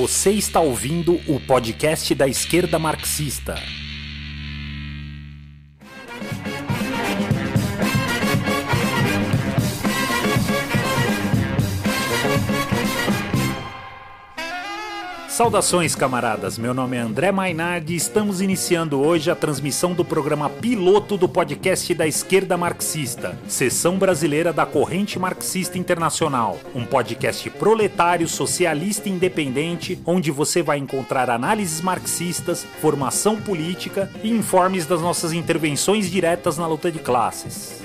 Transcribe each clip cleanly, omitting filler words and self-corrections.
Você está ouvindo o podcast da esquerda marxista. Saudações, camaradas, meu nome é André Mainardi e estamos iniciando hoje a transmissão do programa piloto do podcast da esquerda marxista, seção brasileira da Corrente Marxista Internacional, um podcast proletário, socialista e independente, onde você vai encontrar análises marxistas, formação política e informes das nossas intervenções diretas na luta de classes.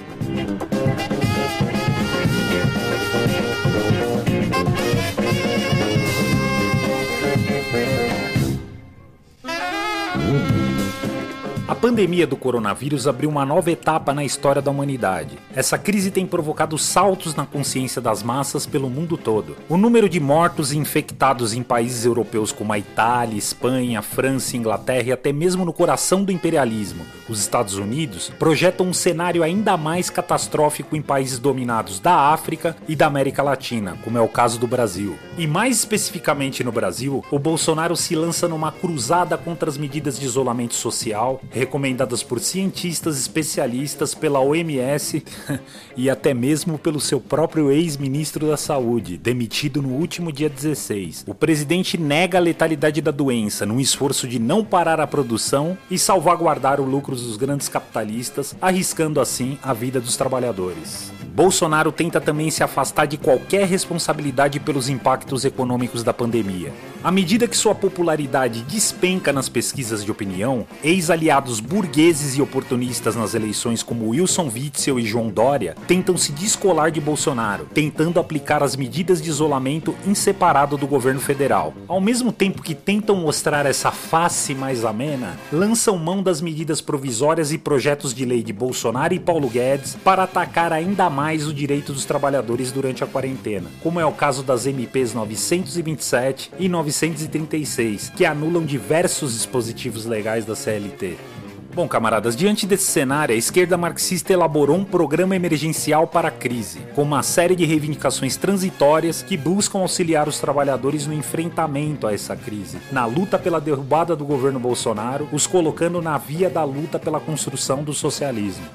A pandemia do coronavírus abriu uma nova etapa na história da humanidade. Essa crise tem provocado saltos na consciência das massas pelo mundo todo. O número de mortos e infectados em países europeus como a Itália, Espanha, França, Inglaterra e até mesmo no coração do imperialismo, os Estados Unidos, projetam um cenário ainda mais catastrófico em países dominados da África e da América Latina, como é o caso do Brasil. E mais especificamente no Brasil, o Bolsonaro se lança numa cruzada contra as medidas de isolamento social, recomendadas por cientistas especialistas, pela OMS e até mesmo pelo seu próprio ex-ministro da Saúde, demitido no último dia 16. O presidente nega a letalidade da doença num esforço de não parar a produção e salvaguardar o lucro dos grandes capitalistas, arriscando assim a vida dos trabalhadores. Bolsonaro tenta também se afastar de qualquer responsabilidade pelos impactos econômicos da pandemia. À medida que sua popularidade despenca nas pesquisas de opinião, ex-aliados burgueses e oportunistas nas eleições como Wilson Witzel e João Dória tentam se descolar de Bolsonaro, tentando aplicar as medidas de isolamento em separado do governo federal. Ao mesmo tempo que tentam mostrar essa face mais amena, lançam mão das medidas provisórias e projetos de lei de Bolsonaro e Paulo Guedes para atacar ainda mais o direito dos trabalhadores durante a quarentena, como é o caso das MPs 927 e 936, que anulam diversos dispositivos legais da CLT. Bom, camaradas, diante desse cenário, a esquerda marxista elaborou um programa emergencial para a crise, com uma série de reivindicações transitórias que buscam auxiliar os trabalhadores no enfrentamento a essa crise, na luta pela derrubada do governo Bolsonaro, os colocando na via da luta pela construção do socialismo.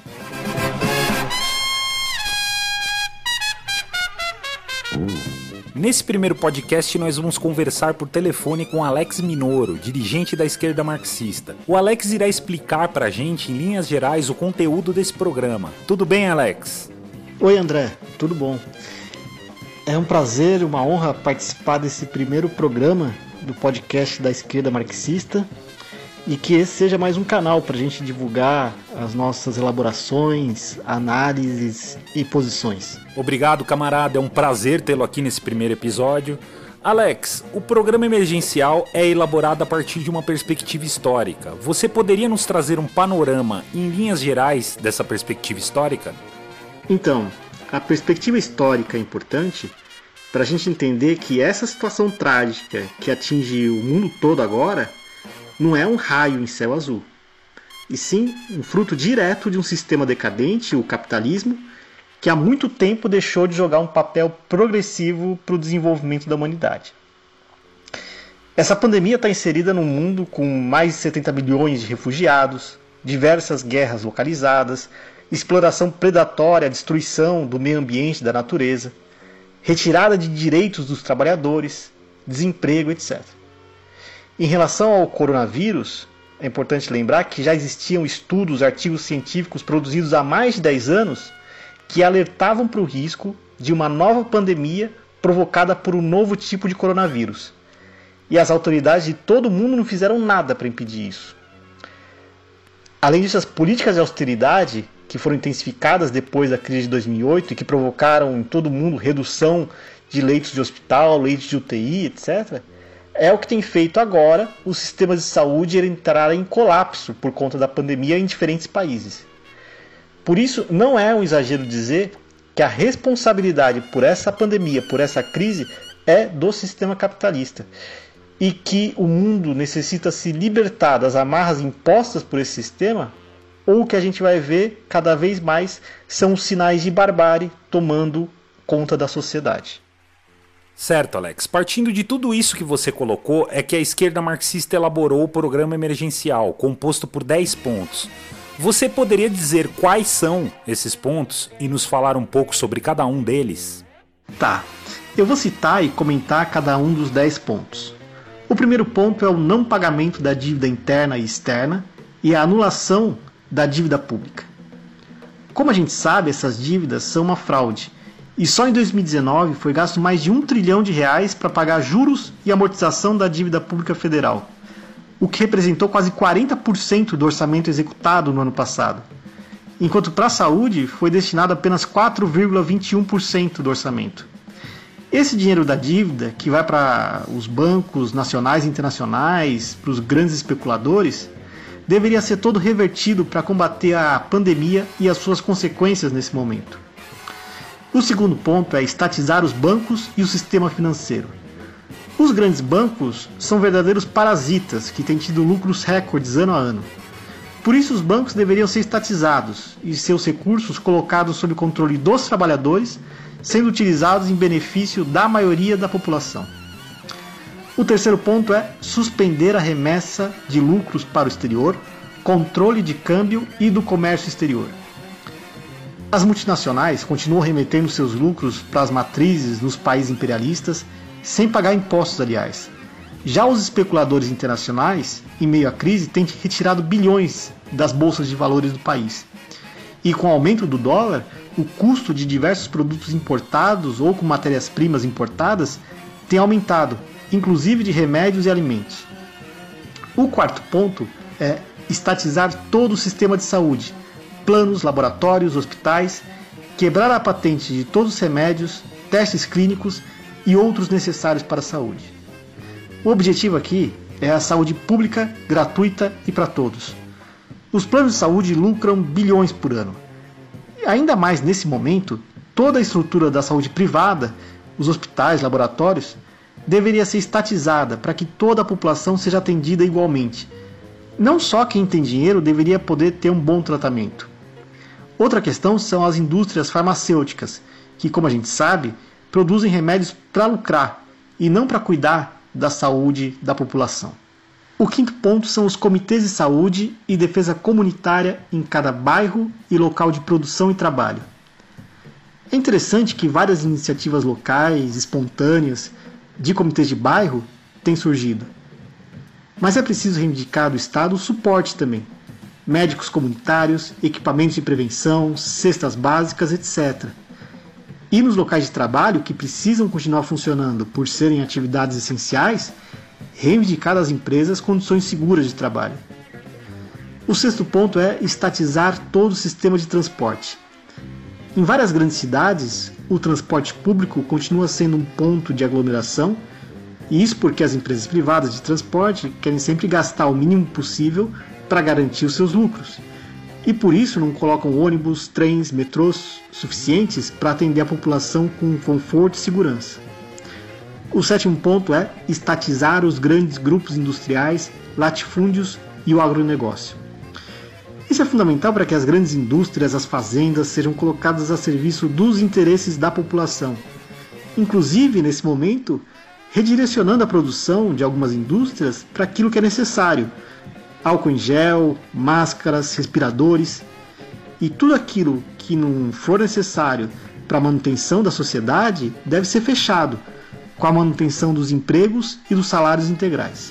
Nesse primeiro podcast nós vamos conversar por telefone com Alex Minoro, dirigente da esquerda marxista. O Alex irá explicar pra gente, em linhas gerais, o conteúdo desse programa. Tudo bem, Alex? Oi, André, tudo bom? É um prazer, uma honra participar desse primeiro programa do podcast da esquerda marxista e que esse seja mais um canal para a gente divulgar as nossas elaborações, análises e posições. Obrigado, camarada, é um prazer tê-lo aqui nesse primeiro episódio. Alex, o programa emergencial é elaborado a partir de uma perspectiva histórica. Você poderia nos trazer um panorama, em linhas gerais, dessa perspectiva histórica? Então, a perspectiva histórica é importante para a gente entender que essa situação trágica que atinge o mundo todo agora não é um raio em céu azul, e sim um fruto direto de um sistema decadente, o capitalismo, que há muito tempo deixou de jogar um papel progressivo para o desenvolvimento da humanidade. Essa pandemia está inserida num mundo com mais de 70 milhões de refugiados, diversas guerras localizadas, exploração predatória, destruição do meio ambiente e da natureza, retirada de direitos dos trabalhadores, desemprego, etc. Em relação ao coronavírus, é importante lembrar que já existiam estudos, artigos científicos produzidos há mais de 10 anos que alertavam para o risco de uma nova pandemia provocada por um novo tipo de coronavírus. E as autoridades de todo o mundo não fizeram nada para impedir isso. Além disso, as políticas de austeridade, que foram intensificadas depois da crise de 2008 e que provocaram em todo o mundo redução de leitos de hospital, leitos de UTI, etc., é o que tem feito agora os sistemas de saúde entrarem em colapso por conta da pandemia em diferentes países. Por isso, não é um exagero dizer que a responsabilidade por essa pandemia, por essa crise, é do sistema capitalista. E que o mundo necessita se libertar das amarras impostas por esse sistema, ou o que a gente vai ver cada vez mais são os sinais de barbárie tomando conta da sociedade. Certo, Alex. Partindo de tudo isso que você colocou, é que a esquerda marxista elaborou o programa emergencial, composto por 10 pontos. Você poderia dizer quais são esses pontos e nos falar um pouco sobre cada um deles? Tá, eu vou citar e comentar cada um dos 10 pontos. O primeiro ponto é o não pagamento da dívida interna e externa e a anulação da dívida pública. Como a gente sabe, essas dívidas são uma fraude. E só em 2019 foi gasto mais de R$1 trilhão para pagar juros e amortização da dívida pública federal, o que representou quase 40% do orçamento executado no ano passado, enquanto para a saúde foi destinado apenas 4,21% do orçamento. Esse dinheiro da dívida, que vai para os bancos nacionais e internacionais, para os grandes especuladores, deveria ser todo revertido para combater a pandemia e as suas consequências nesse momento. O segundo ponto é estatizar os bancos e o sistema financeiro. Os grandes bancos são verdadeiros parasitas que têm tido lucros recordes ano a ano. Por isso, os bancos deveriam ser estatizados e seus recursos colocados sob controle dos trabalhadores, sendo utilizados em benefício da maioria da população. O terceiro ponto é suspender a remessa de lucros para o exterior, controle de câmbio e do comércio exterior. As multinacionais continuam remetendo seus lucros para as matrizes nos países imperialistas, sem pagar impostos, aliás. Já os especuladores internacionais, em meio à crise, têm retirado bilhões das bolsas de valores do país. E com o aumento do dólar, o custo de diversos produtos importados ou com matérias-primas importadas tem aumentado, inclusive de remédios e alimentos. O quarto ponto é estatizar todo o sistema de saúde, planos, laboratórios, hospitais, quebrar a patente de todos os remédios, testes clínicos e outros necessários para a saúde. O objetivo aqui é a saúde pública, gratuita e para todos. Os planos de saúde lucram bilhões por ano. E ainda mais nesse momento, toda a estrutura da saúde privada, os hospitais, laboratórios, deveria ser estatizada para que toda a população seja atendida igualmente. Não só quem tem dinheiro deveria poder ter um bom tratamento. Outra questão são as indústrias farmacêuticas, que, como a gente sabe, produzem remédios para lucrar e não para cuidar da saúde da população. O quinto ponto são os comitês de saúde e defesa comunitária em cada bairro e local de produção e trabalho. É interessante que várias iniciativas locais, espontâneas, de comitês de bairro têm surgido. Mas é preciso reivindicar do Estado o suporte também. Médicos comunitários, equipamentos de prevenção, cestas básicas, etc. E nos locais de trabalho, que precisam continuar funcionando por serem atividades essenciais, reivindicar às empresas condições seguras de trabalho. O sexto ponto é estatizar todo o sistema de transporte. Em várias grandes cidades, o transporte público continua sendo um ponto de aglomeração, e isso porque as empresas privadas de transporte querem sempre gastar o mínimo possível para garantir os seus lucros. E por isso não colocam ônibus, trens, metrôs suficientes para atender a população com conforto e segurança. O sétimo ponto é estatizar os grandes grupos industriais, latifúndios e o agronegócio. Isso é fundamental para que as grandes indústrias, as fazendas, sejam colocadas a serviço dos interesses da população. Inclusive, nesse momento, redirecionando a produção de algumas indústrias para aquilo que é necessário. Álcool em gel, máscaras, respiradores e tudo aquilo que não for necessário para a manutenção da sociedade deve ser fechado, com a manutenção dos empregos e dos salários integrais.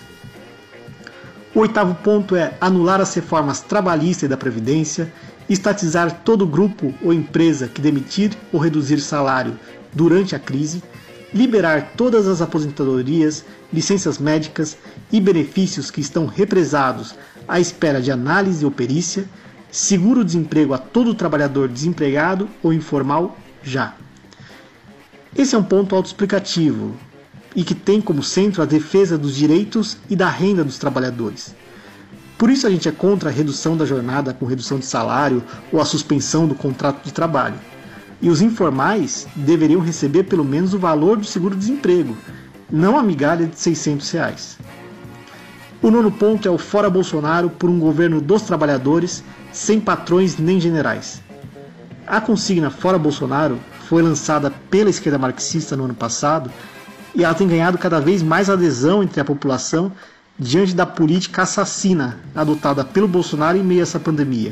O oitavo ponto é anular as reformas trabalhista e da Previdência, estatizar todo grupo ou empresa que demitir ou reduzir salário durante a crise, liberar todas as aposentadorias, licenças médicas e benefícios que estão represados à espera de análise ou perícia, seguro-desemprego a todo trabalhador desempregado ou informal já. Esse é um ponto autoexplicativo e que tem como centro a defesa dos direitos e da renda dos trabalhadores. Por isso a gente é contra a redução da jornada com redução de salário ou a suspensão do contrato de trabalho. E os informais deveriam receber pelo menos o valor do seguro-desemprego, não a migalha de R$600. O nono ponto é o fora Bolsonaro por um governo dos trabalhadores, sem patrões nem generais. A consigna fora Bolsonaro foi lançada pela esquerda marxista no ano passado e ela tem ganhado cada vez mais adesão entre a população diante da política assassina adotada pelo Bolsonaro em meio a essa pandemia.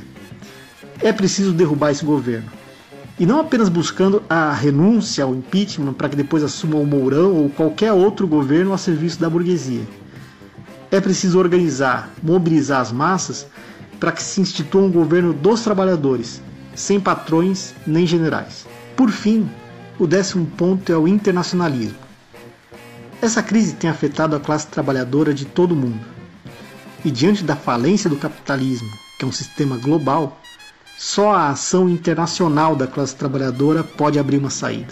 É preciso derrubar esse governo. E não apenas buscando a renúncia, o impeachment, para que depois assuma o Mourão ou qualquer outro governo a serviço da burguesia. É preciso organizar, mobilizar as massas para que se institua um governo dos trabalhadores, sem patrões nem generais. Por fim, o 10º ponto é o internacionalismo. Essa crise tem afetado a classe trabalhadora de todo o mundo. E diante da falência do capitalismo, que é um sistema global, só a ação internacional da classe trabalhadora pode abrir uma saída.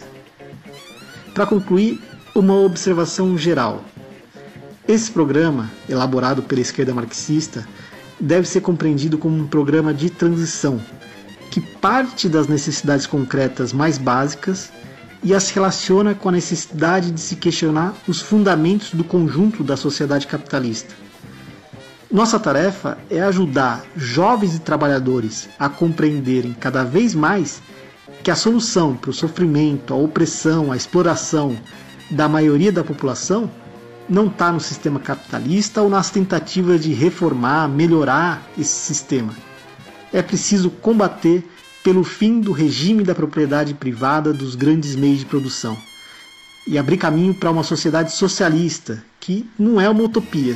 Para concluir, uma observação geral. Esse programa, elaborado pela esquerda marxista, deve ser compreendido como um programa de transição, que parte das necessidades concretas mais básicas e as relaciona com a necessidade de se questionar os fundamentos do conjunto da sociedade capitalista. Nossa tarefa é ajudar jovens e trabalhadores a compreenderem cada vez mais que a solução para o sofrimento, a opressão, a exploração da maioria da população não está no sistema capitalista ou nas tentativas de reformar, melhorar esse sistema. É preciso combater pelo fim do regime da propriedade privada dos grandes meios de produção e abrir caminho para uma sociedade socialista, que não é uma utopia,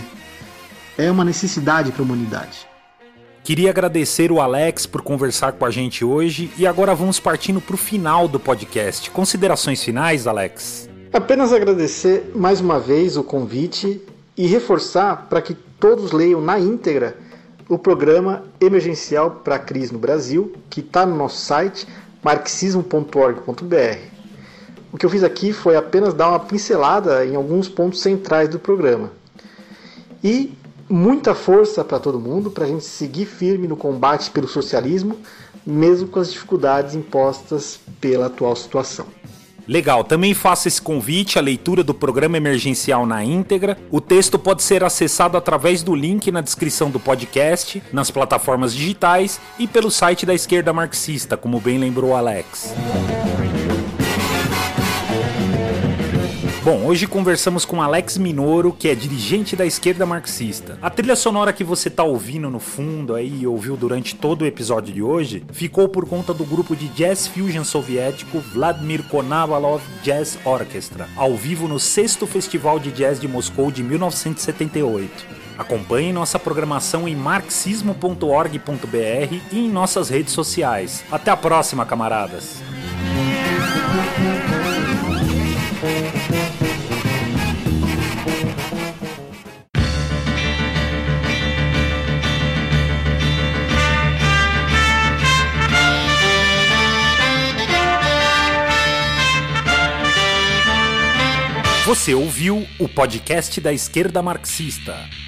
é uma necessidade para a humanidade. Queria agradecer o Alex por conversar com a gente hoje e agora vamos partindo para o final do podcast. Considerações finais, Alex? Apenas agradecer mais uma vez o convite e reforçar para que todos leiam na íntegra o programa emergencial para a crise no Brasil, que está no nosso site marxismo.org.br. O que eu fiz aqui foi apenas dar uma pincelada em alguns pontos centrais do programa. E muita força para todo mundo, para a gente seguir firme no combate pelo socialismo, mesmo com as dificuldades impostas pela atual situação. Legal, também faço esse convite à leitura do programa emergencial na íntegra. O texto pode ser acessado através do link na descrição do podcast, nas plataformas digitais e pelo site da esquerda marxista, como bem lembrou o Alex. Bom, hoje conversamos com Alex Minoro, que é dirigente da esquerda marxista. A trilha sonora que você está ouvindo no fundo aí e ouviu durante todo o episódio de hoje ficou por conta do grupo de jazz fusion soviético Vladimir Konovalov Jazz Orchestra, ao vivo no 6º Festival de Jazz de Moscou de 1978. Acompanhe nossa programação em marxismo.org.br e em nossas redes sociais. Até a próxima, camaradas! Você ouviu o podcast da esquerda marxista.